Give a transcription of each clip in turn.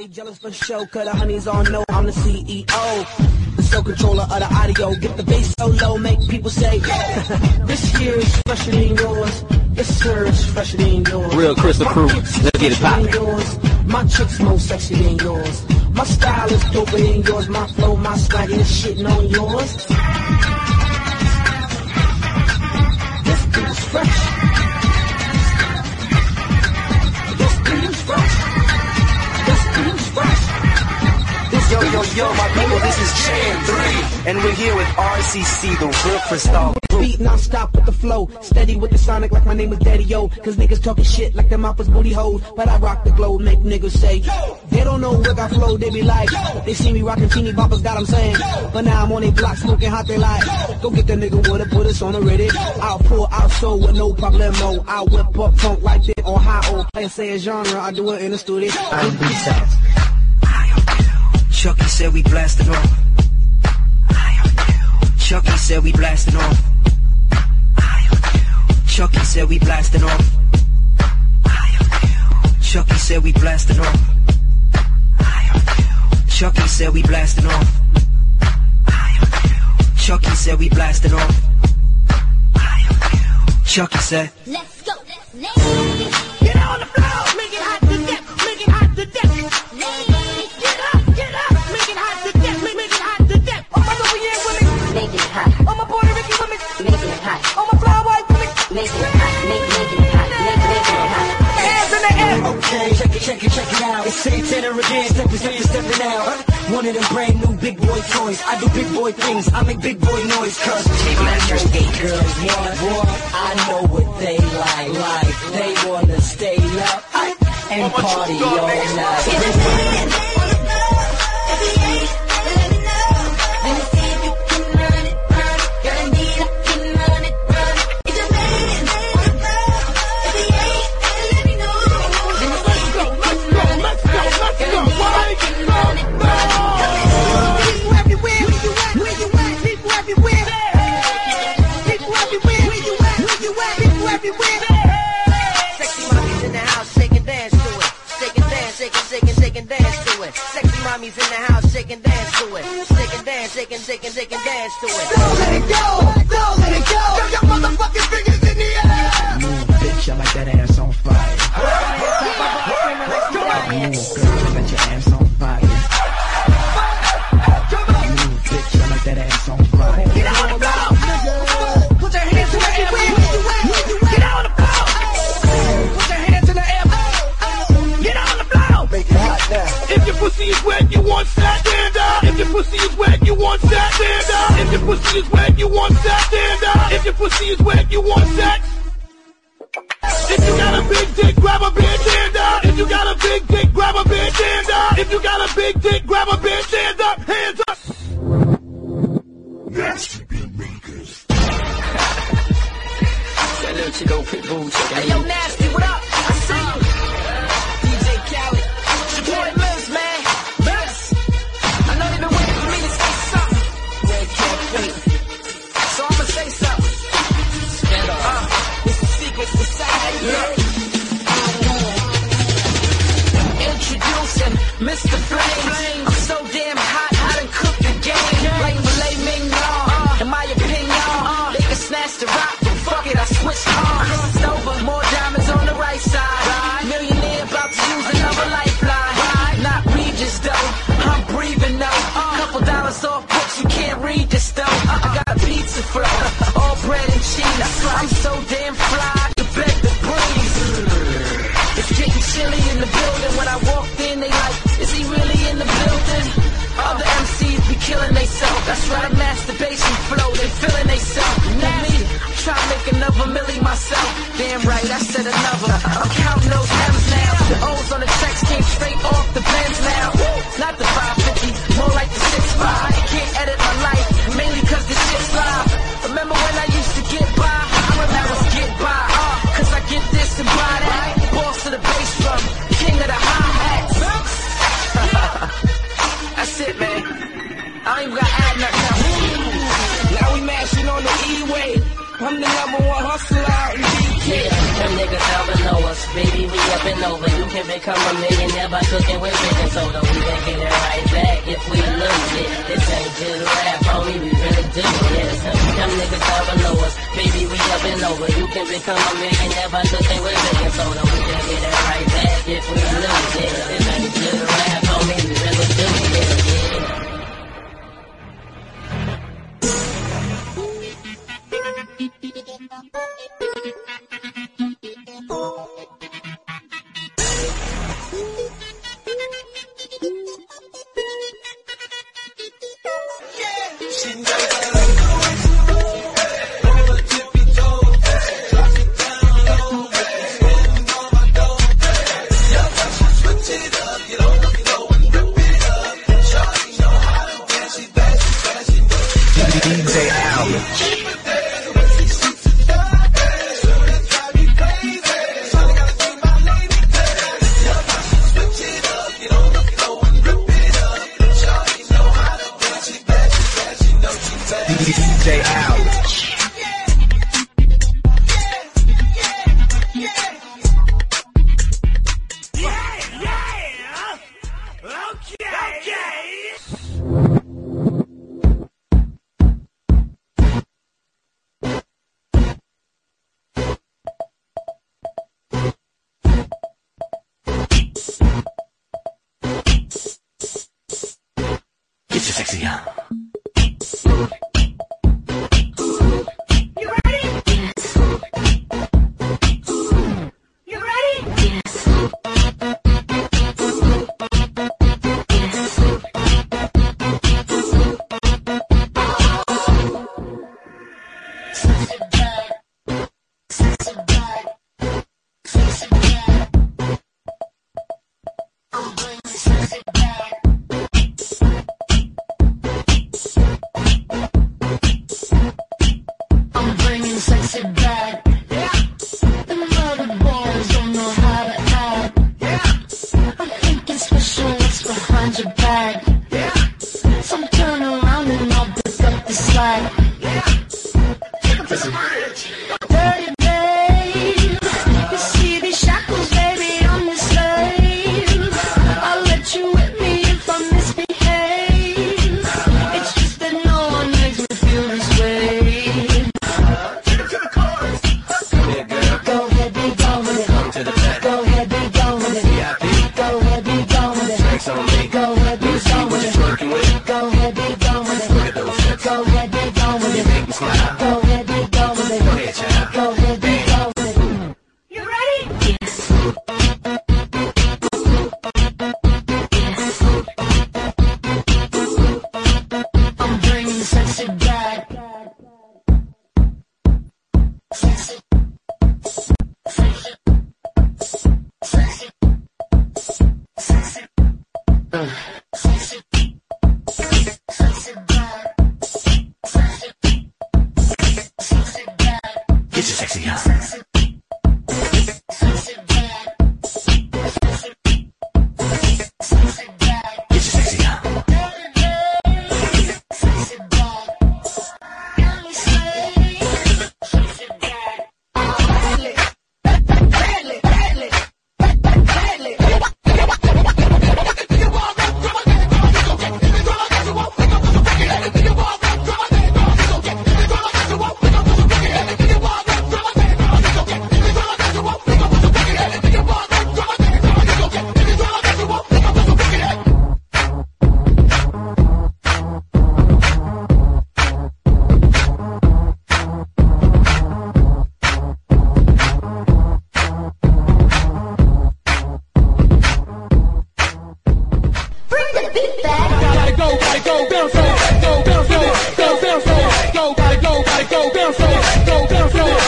They jealous for show, cause the honeys all know I'm the CEO. The sole controller of the audio. Get the bass so low, make people say, this here is fresher than yours. This here is fresher than yours. Real Crystal Crew, let's get it poppin'. My chick's more sexy than yours. My style is doper than yours. My flow, my swagger is shitting on yours. This beat is fresh. This beat is fresh. This beat is fresh. Yo, my people, this is Chan 3, and we're here with RCC, the real crystal. Beat non-stop with the flow, steady with the sonic like my name is Daddy-O. Cause niggas talking shit like their mouth is booty holes. But I rock the globe, make niggas say, they don't know where I flow, they be like, they see me rocking teeny boppers, got them saying. But now I'm on a block smoking hot, they like, go get the nigga with it, put us on the Reddit. I'll pull out soul with no problemo. I'll whip up funk like that on high old play, say a genre, I do it in the studio. Chucky said we blasted off. Chucky said we blasted off. Chucky said we blasted off. Chucky said we blasted off. Chucky said we blasted off. Chucky said we blasted off. Chucky said, let's go, ladies. Get on the floor, make it hot to death, make it hot to death. Ladies, get up, make it hot to death, make it hot to death. All my Louisiana women, make it hot. all my Puerto Rican women, Make it hot. all my fly white women, Make it hot. Make it hot. Make it hot. hands in the air. okay, check it out. It's Santana again, stepping out. One of them brand new big boy toys. I do big boy things, I make big boy noise. Cause Masters 8 girls want boy. I know what they like. They wanna stay up and party all night. Sexy mommies in the house, shake and dance to it. Shake and dance, shake and dance to it. Sexy mommies in the house, shake and dance to it. Shake and dance, shake and dance to it. Don't let it go, don't let it go. Got your motherfucking fingers in the air. Move, bitch, I like that ass on fire. Move, girl, I got your ass on fire. Move, bitch, I like that ass on fire. Get on the floor. Put your hands in the air. Get on the floor. Put your hands in the air. Get on the floor. Make it hot now. If your pussy is wet, you want that, stand up. If your pussy is wet, you want that, stand up. If your pussy is wet, you want that, stand up. If your pussy is wet, you want that. If you got a big dick, grab a big stand up. If you got a big dick, grab a big stand up. If you got a big dick, grab a big stand up. Hands up. Nasty beat makers. That little chick go Pitbull. Hey, yo, Nasty, what up? I see you. DJ Khaled. It's your boy Liz, man. Liz. I know they've been waiting for me to say something. They can't wait. So I'ma say something. Stand up. It's a secret society. Introducing Mr. Flame. I'm so damn hot, I done cooked the game. Like filet mignon. In my opinion, they can snatch the rock, but fuck it, I switched arms. Crossed over, more diamonds on the right side. Millionaire about to use another lifeline. Not Regis though, I'm breathing though. Couple dollars off books, you can't read this though. I got a pizza flow, all bread and cheese. I'm so damn fly, you beg to breathe. It's getting chilly in the building. When I walked in, they like, is he really in the building? Other MCs be killing theyself. That's right, masturbation flow, they feeling theyself. Not me, I'm trying to make another milli myself. Damn right, I said another. I'm counting those M's now. The O's on the checks came straight off the Benz now. Not the 550, more like the 6'5". Can't edit my life, mainly cause this shit's live. Remember when I used to get by? I remember get by, cause I get this and buy that. Boss of the bass drum, king of the hi-hats. That's it, man. I don't even gotta add nothing else. Now we mashing on the E-way. I'm the #1 hustler out in BK. Yeah, them niggas never know us. Baby, we up and over. You can become a millionaire by cooking with baking soda. We can get it right back if we lose it. This ain't just rap, homie, we really do this. Them niggas never know us. Baby, we up and over. You can become a millionaire by cooking with baking soda. We can get it right back if we lose it. This ain't just rap, homie, we really do this.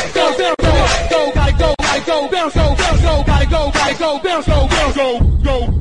Bounce, go, bounce, go, bounce, go, bounce, go, bounce, go, bounce, go, bounce, go, go.